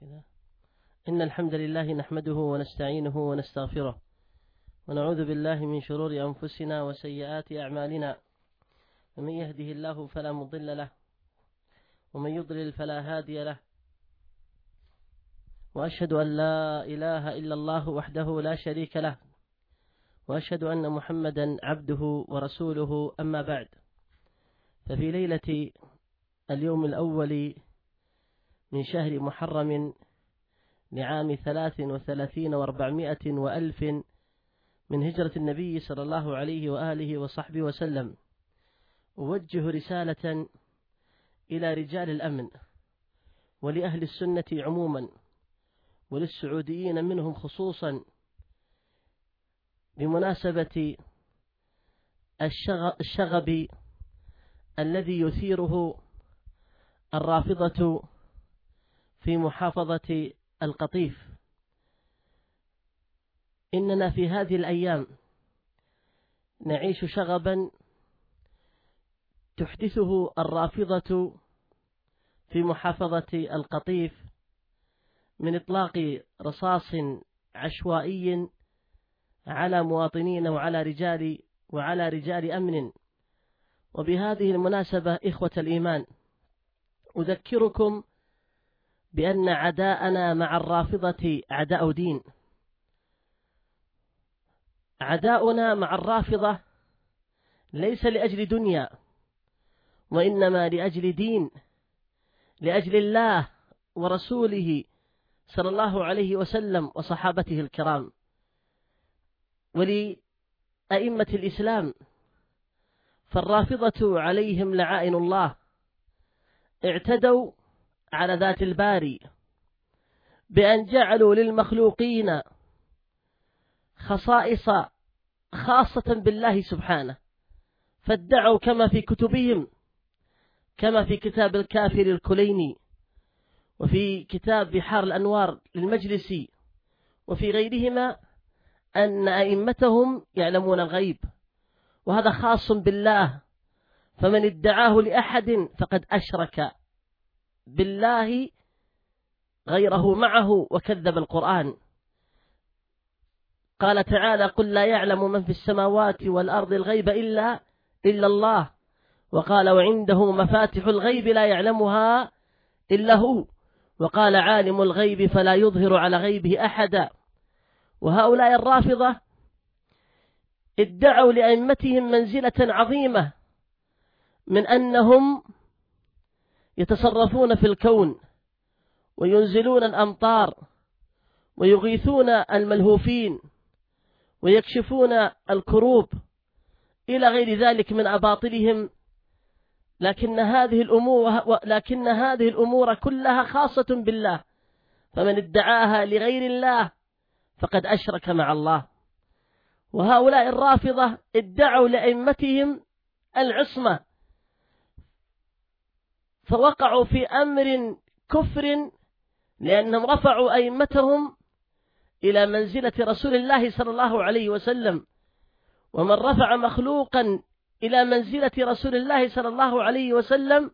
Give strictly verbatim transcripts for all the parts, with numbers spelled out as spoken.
إن الحمد لله نحمده ونستعينه ونستغفره ونعوذ بالله من شرور أنفسنا وسيئات أعمالنا، ومن يهده الله فلا مضل له ومن يضلل فلا هادي له، وأشهد أن لا إله إلا الله وحده لا شريك له، وأشهد أن محمدا عبده ورسوله. أما بعد، ففي ليلة اليوم الأول من شهر محرم لعام ثلاث وثلاثين واربعمائة وألف من هجرة النبي صلى الله عليه وآله وصحبه وسلم، أوجه رسالة إلى رجال الأمن ولأهل السنة عموما وللسعوديين منهم خصوصا، بمناسبة الشغب الذي يثيره الرافضة في محافظة القطيف. إننا في هذه الأيام نعيش شغبا تحدثه الرافضة في محافظة القطيف من إطلاق رصاص عشوائي على مواطنين وعلى رجال وعلى رجال أمن. وبهذه المناسبة إخوة الإيمان، أذكركم بأن عداءنا مع الرافضة عداء دين. عداؤنا مع الرافضة ليس لأجل دنيا، وإنما لأجل دين، لأجل الله ورسوله صلى الله عليه وسلم وصحابته الكرام ولأئمة الإسلام. فالرافضة عليهم لعائن الله اعتدوا على ذات الباري بأن جعلوا للمخلوقين خصائص خاصة بالله سبحانه، فادعوا كما في كتبهم، كما في كتاب الكافي للكليني، وفي كتاب بحار الأنوار للمجلسي، وفي غيرهما، أن أئمتهم يعلمون الغيب، وهذا خاص بالله، فمن ادعاه لأحد فقد أشرك بالله غيره معه وكذب القرآن. قال تعالى: قل لا يعلم من في السماوات والأرض الغيب إلا إلا الله. وقال: وعنده مفاتح الغيب لا يعلمها إلا هو. وقال: عالم الغيب فلا يظهر على غيبه أحدا. وهؤلاء الرافضة ادعوا لأئمتهم منزلة عظيمة من أنهم يتصرفون في الكون وينزلون الأمطار ويغيثون الملهوفين ويكشفون الكروب إلى غير ذلك من أباطلهم. لكن هذه الأمور لكن هذه الأمور كلها خاصة بالله، فمن ادعاها لغير الله فقد أشرك مع الله. وهؤلاء الرافضة ادعوا لأئمتهم العصمة، فوقعوا في أمر كفر لأنهم رفعوا أئمتهم إلى منزلة رسول الله صلى الله عليه وسلم. ومن رفع مخلوقا إلى منزلة رسول الله صلى الله عليه وسلم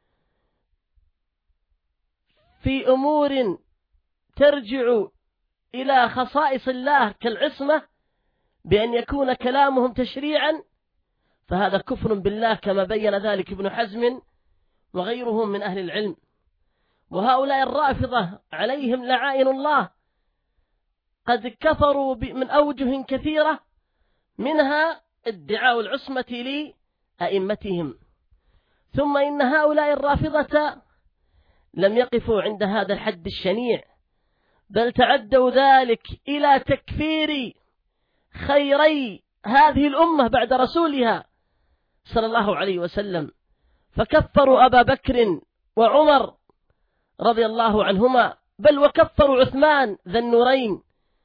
في أمور ترجع إلى خصائص الله كالعصمة بأن يكون كلامهم تشريعا، فهذا كفر بالله، كما بين ذلك ابن حزم وغيرهم من أهل العلم. وهؤلاء الرافضة عليهم لعائن الله قد كفروا من أوجه كثيرة، منها ادعاء العصمة لأئمتهم. ثم إن هؤلاء الرافضة لم يقفوا عند هذا الحد الشنيع، بل تعدوا ذلك إلى تكفير خيري هذه الأمة بعد رسولها صلى الله عليه وسلم، فكفروا أبا بكر وعمر رضي الله عنهما، بل وكفروا عثمان ذا النورين،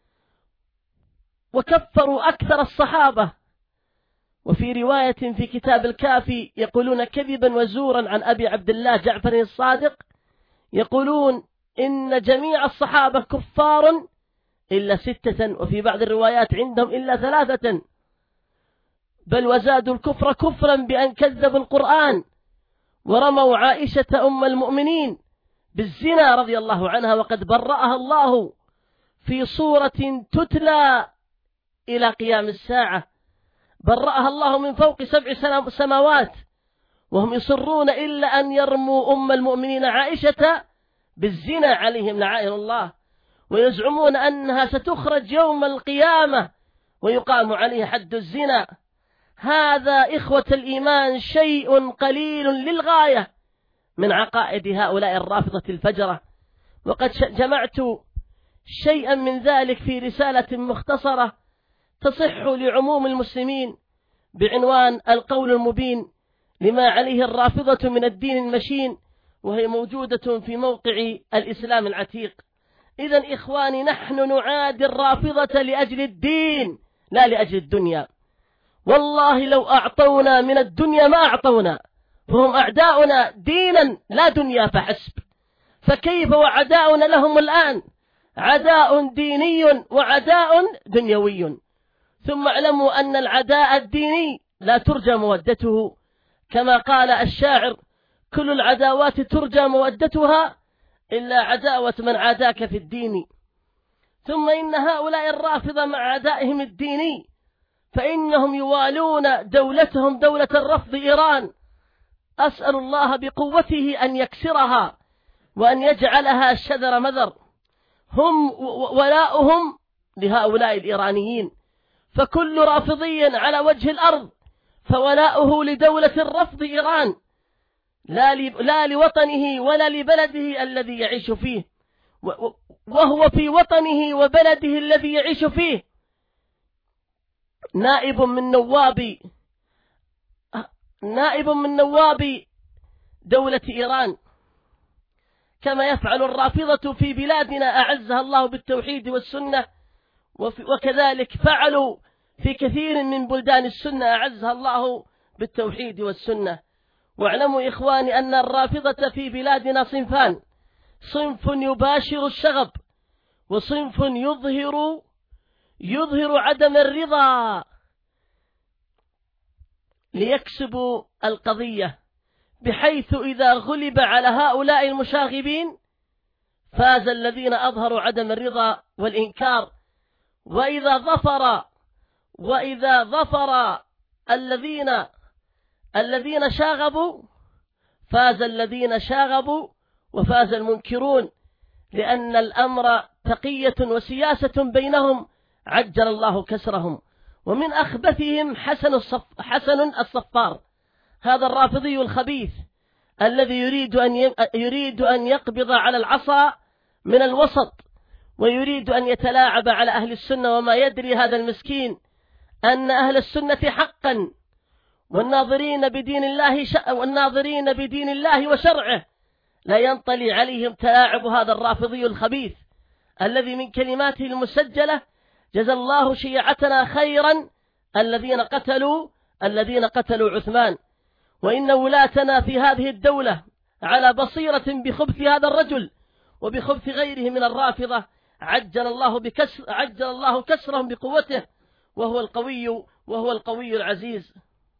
وكفروا أكثر الصحابة. وفي رواية في كتاب الكافي يقولون كذبا وزورا عن أبي عبد الله جعفر الصادق، يقولون إن جميع الصحابة كفار إلا ستة، وفي بعض الروايات عندهم إلا ثلاثة، بل وزادوا الكفر كفرا بأن كذبوا القرآن ورموا عائشة أم المؤمنين بالزنا رضي الله عنها، وقد برأها الله في صورة تتلى إلى قيام الساعة، برأها الله من فوق سبع سماوات، وهم يصرون إلا أن يرموا أم المؤمنين عائشة بالزنا عليهم لعائن الله، ويزعمون أنها ستخرج يوم القيامة ويقام عليها حد الزنا. هذا إخوة الإيمان شيء قليل للغاية من عقائد هؤلاء الرافضة الفجرة، وقد جمعت شيئا من ذلك في رسالة مختصرة تصح لعموم المسلمين بعنوان القول المبين لما عليه الرافضة من الدين المشين، وهي موجودة في موقع الإسلام العتيق. إذن إخواني، نحن نعادي الرافضة لأجل الدين لا لأجل الدنيا. والله لو أعطونا من الدنيا ما أعطونا، فهم أعداؤنا دينا لا دنيا فحسب، فكيف وعداؤنا لهم الآن عداء ديني وعداء دنيوي. ثم اعلموا أن العداء الديني لا ترجى مودته، كما قال الشاعر: كل العداوات ترجى مودتها إلا عداوة من عاداك في الدين. ثم إن هؤلاء الرافضة مع عدائهم الديني فإنهم يوالون دولتهم دولة الرفض إيران، أسأل الله بقوته أن يكسرها وأن يجعلها شذر مذر. هم ولاؤهم لهؤلاء الإيرانيين، فكل رافضي على وجه الأرض فولاؤه لدولة الرفض إيران، لا, لا لوطنه ولا لبلده الذي يعيش فيه، وهو في وطنه وبلده الذي يعيش فيه نائب من نواب نائب من نواب دولة إيران، كما يفعل الرافضة في بلادنا أعزها الله بالتوحيد والسنة، وكذلك فعلوا في كثير من بلدان السنة أعزها الله بالتوحيد والسنة. واعلموا إخواني أن الرافضة في بلادنا صنفان: صنف يباشر الشغب، وصنف يظهر يظهر عدم الرضا ليكسبوا القضية، بحيث إذا غلب على هؤلاء المشاغبين فاز الذين أظهروا عدم الرضا والإنكار، وإذا ظفر وإذا ظفر الذين الذين شاغبوا فاز الذين شاغبوا وفاز المنكرون، لأن الأمر تقية وسياسة بينهم عجل الله كسرهم. ومن أخبثهم حسن الصف حسن الصفار، هذا الرافضي الخبيث الذي يريد أن يريد أن يقبض على العصا من الوسط، ويريد أن يتلاعب على أهل السنة، وما يدري هذا المسكين أن أهل السنة حقا والناظرين بدين الله ش... والناظرين بدين الله وشرعه لا ينطلي عليهم تلاعب هذا الرافضي الخبيث الذي من كلماته المسجلة: جزى الله شيعتنا خيرا الذين قتلوا الذين قتلوا عثمان. وإن ولاتنا في هذه الدولة على بصيرة بخبث هذا الرجل وبخبث غيره من الرافضة، عجل الله بكسر عجل الله كسرهم بقوته، وهو القوي وهو القوي العزيز.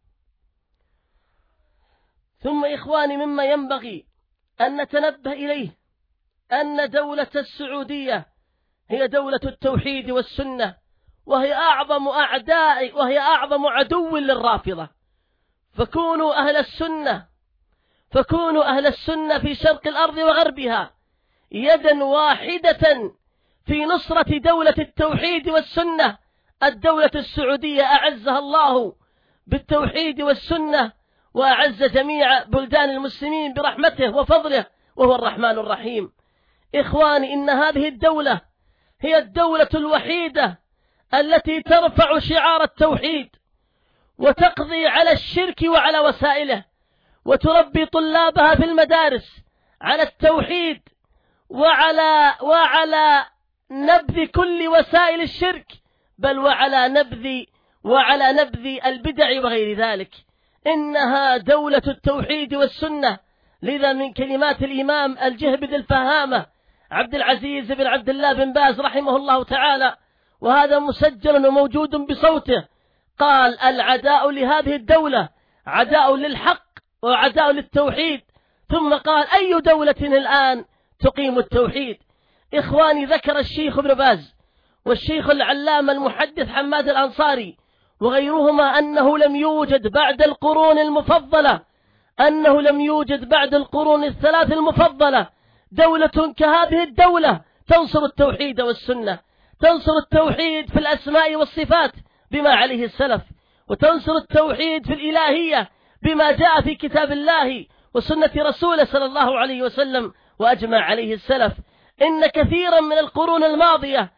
ثم إخواني، مما ينبغي أن نتنبه إليه أن دولة السعودية هي دولة التوحيد والسنة، وهي أعظم أعداء وهي أعظم عدو للرافضة. فكونوا أهل السنة فكونوا أهل السنة في شرق الأرض وغربها يدا واحدة في نصرة دولة التوحيد والسنة. الدولة السعودية أعزها الله بالتوحيد والسنة، وأعز جميع بلدان المسلمين برحمته وفضله، وهو الرحمن الرحيم. إخواني، إن هذه الدولة هي الدولة الوحيدة التي ترفع شعار التوحيد وتقضي على الشرك وعلى وسائله، وتربي طلابها في المدارس على التوحيد وعلى وعلى نبذ كل وسائل الشرك، بل وعلى نبذ وعلى نبذ البدع وغير ذلك. إنها دولة التوحيد والسنة. لذا من كلمات الإمام الجهبذ الفهامة عبد العزيز بن عبد الله بن باز رحمه الله تعالى، وهذا مسجل وموجود بصوته، قال: العداء لهذه الدولة عداء للحق وعداء للتوحيد. ثم قال: أي دولة الآن تقيم التوحيد. إخواني، ذكر الشيخ ابن باز والشيخ العلامة المحدث حماد الأنصاري وغيرهما أنه لم يوجد بعد القرون المفضلة أنه لم يوجد بعد القرون الثلاث المفضلة دولة كهذه الدولة تنصر التوحيد والسنة، تنصر التوحيد في الأسماء والصفات بما عليه السلف، وتنصر التوحيد في الإلهية بما جاء في كتاب الله وسنة رسوله صلى الله عليه وسلم وأجمع عليه السلف. إن كثيرا من القرون الماضية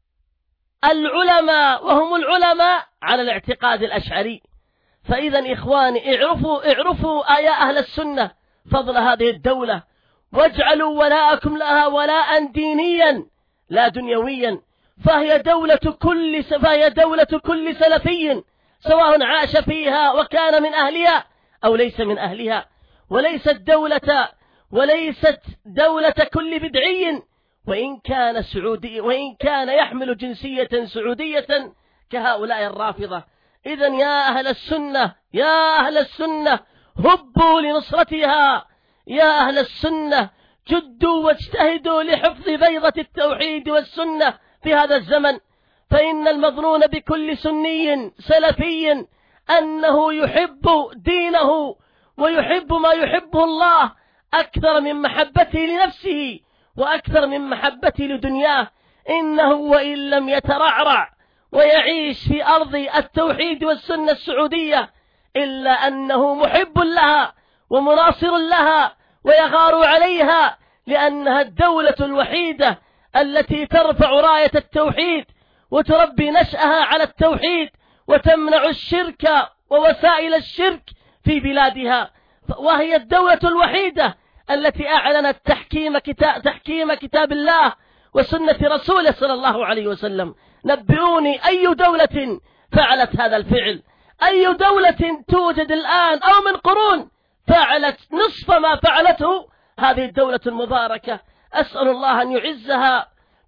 العلماء وهم العلماء على الاعتقاد الأشعري. فإذا إخواني، اعرفوا اعرفوا يا أهل السنة فضل هذه الدولة، واجعلوا ولاءكم لها ولاء دينيا لا دنيويا، فهي دولة كل فهي دولة كل سلفي سواء عاش فيها وكان من أهلها أو ليس من أهلها، وليست دولة وليست دولة كل بدعي وإن كان سعودي وإن كان يحمل جنسية سعودية كهؤلاء الرافضة. إذن يا أهل السنة يا أهل السنة هبوا لنصرتها، يا أهل السنة جدوا واجتهدوا لحفظ بيضة التوحيد والسنة في هذا الزمن، فإن المظنون بكل سني سلفي أنه يحب دينه ويحب ما يحبه الله أكثر من محبته لنفسه وأكثر من محبته لدنياه. إنه وإن لم يترعرع ويعيش في أرض التوحيد والسنة السعودية إلا أنه محب لها ومناصر لها ويغار عليها، لأنها الدولة الوحيدة التي ترفع راية التوحيد وتربي نشأها على التوحيد وتمنع الشرك ووسائل الشرك في بلادها، وهي الدولة الوحيدة التي أعلنت تحكيم كتاب, تحكيم كتاب الله وسنة رسوله صلى الله عليه وسلم. نبئوني أي دولة فعلت هذا الفعل، أي دولة توجد الآن أو من قرون فعلت نصف ما فعلته هذه الدولة المباركة. أسأل الله أن يعزها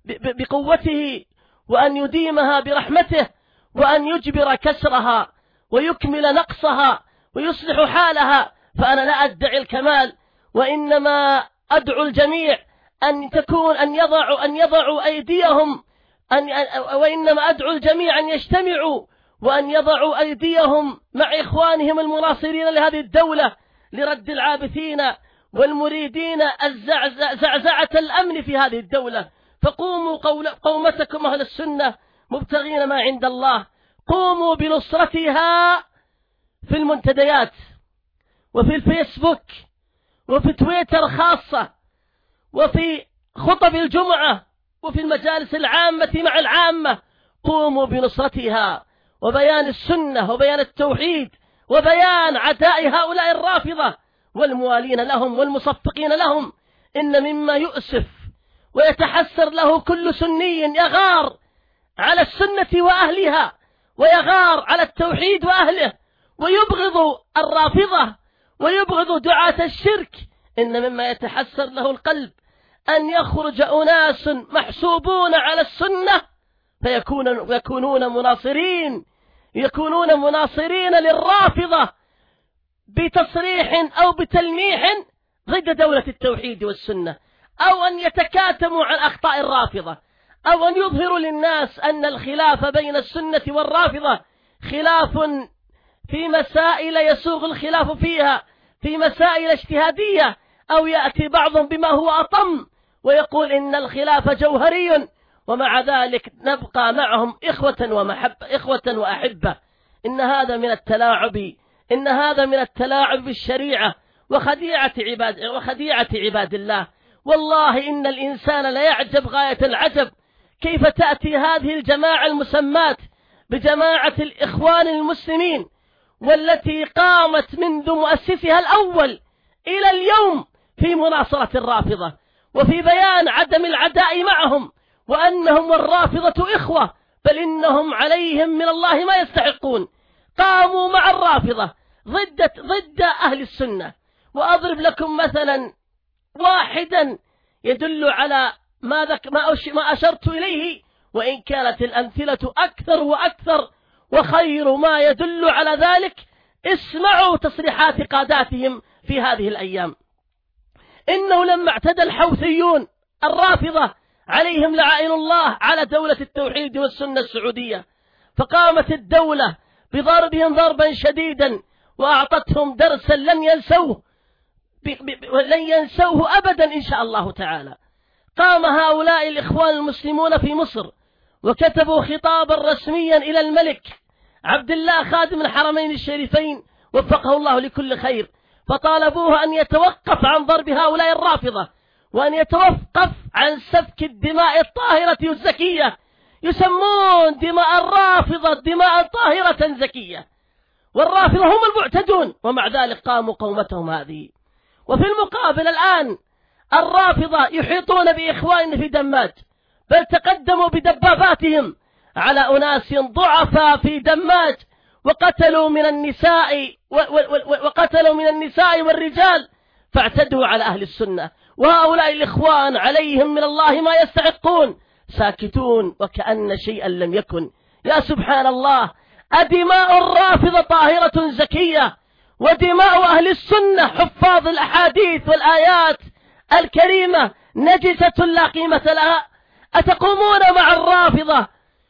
بقوته وأن يديمها برحمته وأن يجبر كسرها ويكمل نقصها ويصلح حالها، فأنا لا أدعي الكمال، وإنما أدعو الجميع أن تكون أن يضعوا أن يضعوا أيديهم أن وإنما أدعو الجميع أن يجتمعوا وأن يضعوا أيديهم مع إخوانهم المناصرين لهذه الدولة لرد العابثين والمريدين زعزعة الأمن في هذه الدولة. فقوموا قومتكم أهل السنة مبتغين ما عند الله، قوموا بنصرتها في المنتديات وفي الفيسبوك وفي تويتر خاصة وفي خطب الجمعة وفي المجالس العامة مع العامة. قوموا بنصرتها وبيان السنة وبيان التوحيد وبيان عداء هؤلاء الرافضة والموالين لهم والمصفقين لهم. إن مما يؤسف ويتحسر له كل سني يغار على السنة وأهلها ويغار على التوحيد وأهله ويبغض الرافضة ويبغض دعاة الشرك، إن مما يتحسر له القلب أن يخرج أناس محسوبون على السنة فيكون يكونون مناصرين يكونون مناصرين للرافضة بتصريح أو بتلميح ضد دولة التوحيد والسنة، أو أن يتكاتموا عن أخطاء الرافضة، أو أن يظهروا للناس أن الخلاف بين السنة والرافضة خلاف في مسائل يسوغ الخلاف فيها في مسائل اجتهادية، أو يأتي بعضهم بما هو أطم ويقول إن الخلاف جوهري، ومع ذلك نبقى معهم إخوة ومحبة إخوة وأحبة. إن هذا من التلاعب إن هذا من التلاعب بالشريعة وخديعة عباد وخديعة عباد الله. والله إن الإنسان لا يعجب غاية العجب كيف تأتي هذه الجماعة المسمات بجماعة الإخوان المسلمين، والتي قامت منذ مؤسسها الأول إلى اليوم في مناصرة الرافضة وفي بيان عدم العداء معهم، وأنهم والرافضة إخوة، بل إنهم عليهم من الله ما يستحقون. قاموا مع الرافضة ضد ضد أهل السنة. وأضرب لكم مثلا واحدا يدل على ما ذك ما أشرت إليه، وإن كانت الأمثلة أكثر وأكثر، وخير ما يدل على ذلك اسمعوا تصريحات قاداتهم في هذه الأيام. إنه لما اعتدى الحوثيون الرافضة عليهم لعائن الله على دولة التوحيد والسنة السعودية، فقامت الدولة بضربهم ضربا شديدا وأعطتهم درسا لن ينسوه لن ينسوه أبدا إن شاء الله تعالى. قام هؤلاء الإخوان المسلمون في مصر وكتبوا خطابا رسميا إلى الملك عبد الله خادم الحرمين الشريفين وفقه الله لكل خير، فطالبوه أن يتوقف عن ضرب هؤلاء الرافضة وأن يتوقف عن سفك الدماء الطاهرة الزكية. يسمون دماء الرافضة دماء طاهرة زكية، والرافضة هم المعتدون، ومع ذلك قاموا قومتهم هذه. وفي المقابل الآن الرافضة يحيطون بإخواننا في دماج، بل تقدموا بدباباتهم على أناس ضعفاء في دماج وقتلوا من النساء وقتلوا من النساء والرجال، فاعتدوا على أهل السنة. وهؤلاء الإخوان عليهم من الله ما يستحقون، ساكتون وكأن شيئا لم يكن. يا سبحان الله، أدماء الرافضة طاهرة زكية، ودماء أهل السنة حفاظ الأحاديث والآيات الكريمة نجسة لا قيمة لها. أتقومون مع الرافضة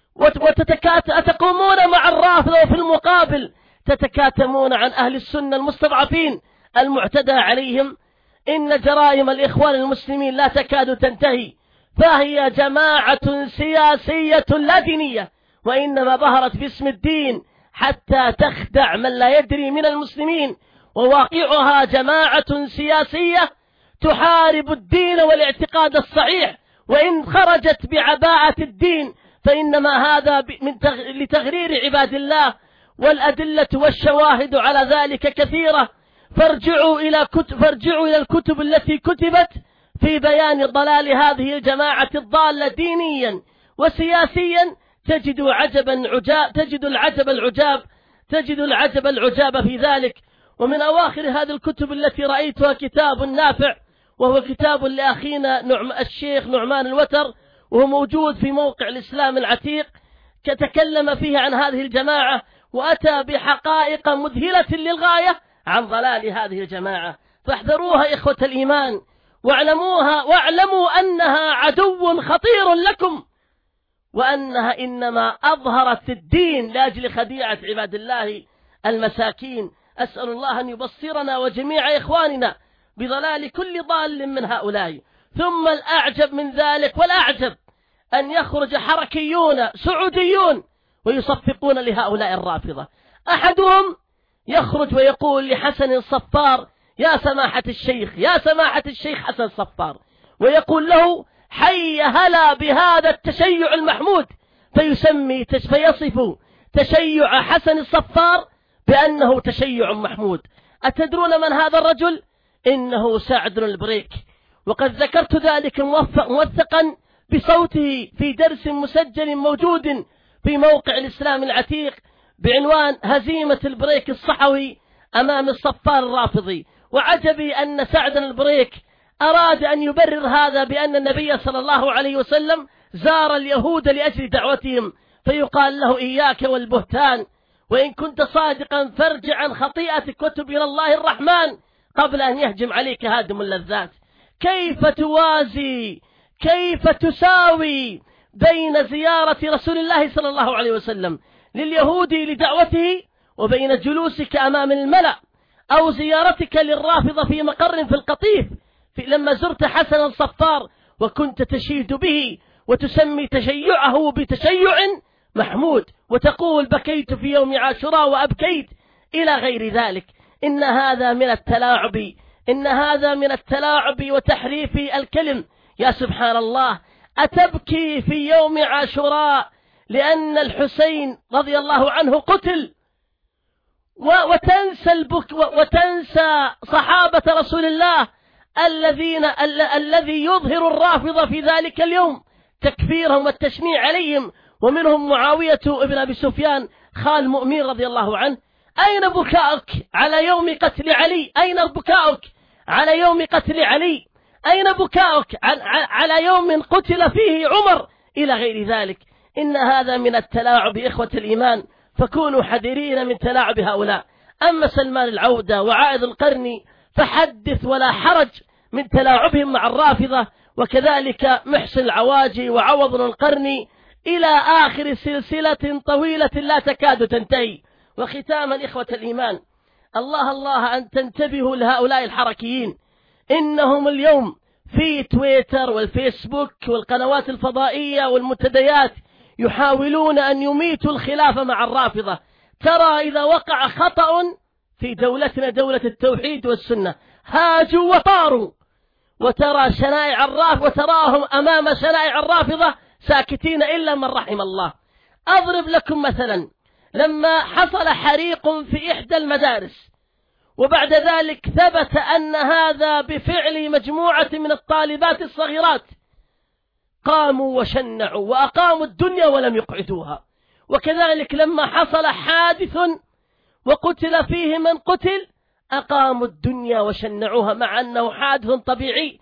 وتتكات أتقومون مع الرافضة وفي المقابل تتكاتمون عن أهل السنة المستضعفين المعتدى عليهم؟ إن جرائم الإخوان المسلمين لا تكاد تنتهي، فهي جماعة سياسية لا دينية، وإنما ظهرت باسم الدين حتى تخدع من لا يدري من المسلمين، وواقعها جماعة سياسية تحارب الدين والاعتقاد الصحيح، وإن خرجت بعباءة الدين فإنما هذا من تغ... لتغرير عباد الله، والأدلة والشواهد على ذلك كثيرة. فارجعوا إلى كتب فارجعوا إلى الكتب التي كتبت في بيان ضلال هذه الجماعة الضالة دينيا وسياسيا، تجد عجبا عجاب تجد العجب العجاب تجد العجب العجاب في ذلك. ومن أواخر هذه الكتب التي رأيتها كتاب نافع، وهو كتاب لأخينا نعم الشيخ نعمان الوتر، وهو موجود في موقع الإسلام العتيق، تكلم فيه عن هذه الجماعة وأتى بحقائق مذهلة للغاية عن ضلال هذه الجماعة. فاحذروها إخوة الإيمان، واعلموها واعلموا أنها عدو خطير لكم، وأنها إنما أظهرت الدين لأجل خديعة عباد الله المساكين. أسأل الله أن يبصرنا وجميع إخواننا بضلال كل ضال من هؤلاء. ثم الأعجب من ذلك والأعجب أن يخرج حركيون سعوديون ويصفقون لهؤلاء الرافضة. أحدهم يخرج ويقول لحسن الصفار: يا سماحة الشيخ يا سماحة الشيخ حسن الصفار، ويقول له: حي هلا بهذا التشيع المحمود، فيسمي فيصف تشيع حسن الصفار بأنه تشيع محمود. أتدرون من هذا الرجل؟ إنه سعد البريك، وقد ذكرت ذلك موثقا بصوته في درس مسجل موجود في موقع الإسلام العتيق بعنوان هزيمة البريك الصحوي أمام الصفار الرافضي. وعجبي أن سعد البريك أراد أن يبرر هذا بأن النبي صلى الله عليه وسلم زار اليهود لأجل دعوتهم، فيقال له: إياك والبهتان، وإن كنت صادقا فارجع عن خطيئتك وتب إلى الله الرحمن قبل أن يهجم عليك هادم اللذات. كيف توازي كيف تساوي بين زيارة رسول الله صلى الله عليه وسلم لليهود لدعوته وبين جلوسك أمام الملأ أو زيارتك للرافضة في مقر في القطيف في لما زرت حسن الصفار وكنت تشيد به وتسمي تشيعه بتشيع محمود، وتقول: بكيت في يوم عاشوراء وأبكيت، إلى غير ذلك. إن هذا من التلاعب إن هذا من التلاعب وتحريف الكلم. يا سبحان الله، أتبكي في يوم عاشوراء لأن الحسين رضي الله عنه قتل، وتنسى البك وتنسى صحابة رسول الله الذين ال الذي يظهر الرافضة في ذلك اليوم تكفيرهم والتشنيع عليهم، ومنهم معاوية ابن أبي سفيان خال مؤمن رضي الله عنه. أين بكاؤك على يوم قتل علي؟ أين بكاؤك على يوم قتل علي؟ أين بكاؤك على يوم قتل فيه عمر؟ إلى غير ذلك. إن هذا من التلاعب إخوة الإيمان، فكونوا حذرين من تلاعب هؤلاء. أما سلمان العودة وعائد القرني فحدث ولا حرج، من تلاعبهم مع الرافضة، وكذلك محسن العواجي وعوض القرني إلى آخر سلسلة طويلة لا تكاد تنتهي. وختاما إخوة الإيمان، الله الله أن تنتبهوا لهؤلاء الحركيين، إنهم اليوم في تويتر والفيسبوك والقنوات الفضائية والمنتديات يحاولون أن يميتوا الخلاف مع الرافضة. ترى إذا وقع خطأ في دولتنا دولة التوحيد والسنة هاجوا وطاروا، وترى شنائع الرافضة وتراهم أمام شنائع الرافضة ساكتين إلا من رحم الله. أضرب لكم مثلا، لما حصل حريق في إحدى المدارس وبعد ذلك ثبت أن هذا بفعل مجموعة من الطالبات الصغيرات، قاموا وشنعوا وأقاموا الدنيا ولم يقعدوها. وكذلك لما حصل حادث وقتل فيه من قتل أقاموا الدنيا وشنعوها، مع أنه حادث طبيعي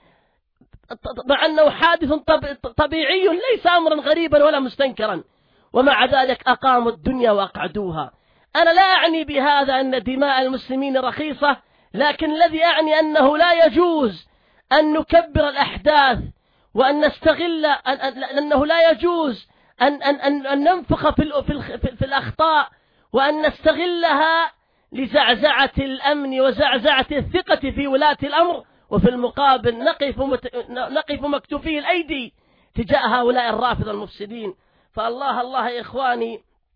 مع أنه حادث طبيعي ليس أمرا غريبا ولا مستنكرا، ومع ذلك أقاموا الدنيا وأقعدوها. أنا لا أعني بهذا أن دماء المسلمين رخيصة، لكن الذي أعني أنه لا يجوز أن نكبر الأحداث وأن نستغل أنه لا يجوز أن, أن, أن, أن ننفخ في, في, في الأخطاء وأن نستغلها لزعزعة الأمن وزعزعة الثقة في ولاة الأمر، وفي المقابل نقف, مت... نقف مكتوفي الأيدي تجاه هؤلاء الرافضة المفسدين. فالله الله يا إخواني،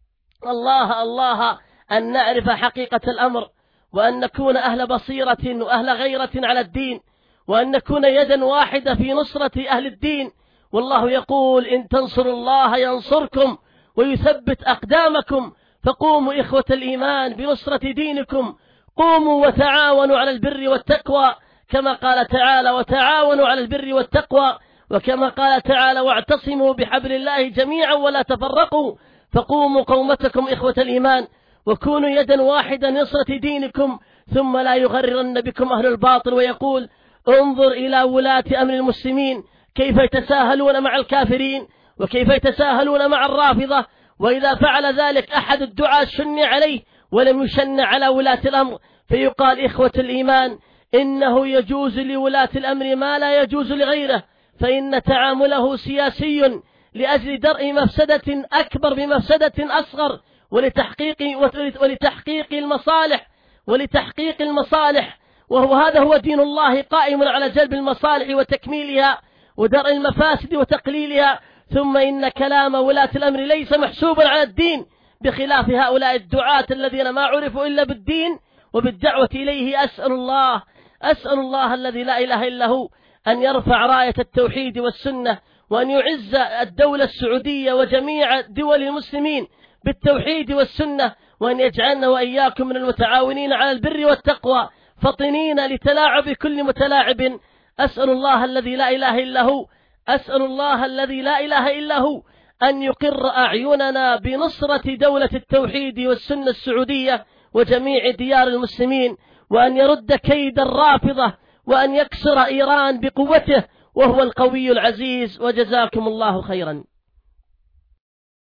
الله الله أن نعرف حقيقة الأمر، وأن نكون أهل بصيرة وأهل غيرة على الدين، وأن نكون يدا واحدة في نصرة أهل الدين. والله يقول: إن تنصروا الله ينصركم ويثبت أقدامكم. فقوموا إخوة الإيمان بنصرة دينكم، قوموا وتعاونوا على البر والتقوى، كما قال تعالى: وتعاونوا على البر والتقوى، وكما قال تعالى: واعتصموا بحبل الله جميعا ولا تفرقوا. فقوموا قومتكم إخوة الإيمان، وكونوا يدا واحدة نصرة دينكم، ثم لا يغررن بكم أهل الباطل ويقول: انظر إلى ولاة أمر المسلمين كيف يتساهلون مع الكافرين وكيف يتساهلون مع الرافضة، وإذا فعل ذلك أحد الدعاة شن عليه ولم يشن على ولاة الأمر. فيقال إخوة الإيمان: إنه يجوز لولاة الأمر ما لا يجوز لغيره، فإن تعامله سياسي لأجل درء مفسدة أكبر بمفسدة أصغر، ولتحقيق ولتحقيق المصالح ولتحقيق المصالح وهو هذا هو دين الله، قائم على جلب المصالح وتكميلها ودرء المفاسد وتقليلها. ثم إن كلام ولاة الأمر ليس محسوبا على الدين، بخلاف هؤلاء الدعاة الذين ما عرفوا إلا بالدين وبالدعوة إليه. أسأل الله أسأل الله الذي لا إله إلا هو أن يرفع راية التوحيد والسنة، وأن يعز الدولة السعودية وجميع دول المسلمين بالتوحيد والسنة، وأن يجعلنا وإياكم من المتعاونين على البر والتقوى، فطنين لتلاعب كل متلاعب. أسأل الله الذي لا إله إلا هو أسأل الله الذي لا إله إلا هو أن يقر أعيننا بنصرة دولة التوحيد والسنة السعودية وجميع ديار المسلمين، وأن يرد كيد الرافضة، وأن يكسر إيران بقوته، وهو القوي العزيز. وجزاكم الله خيرا.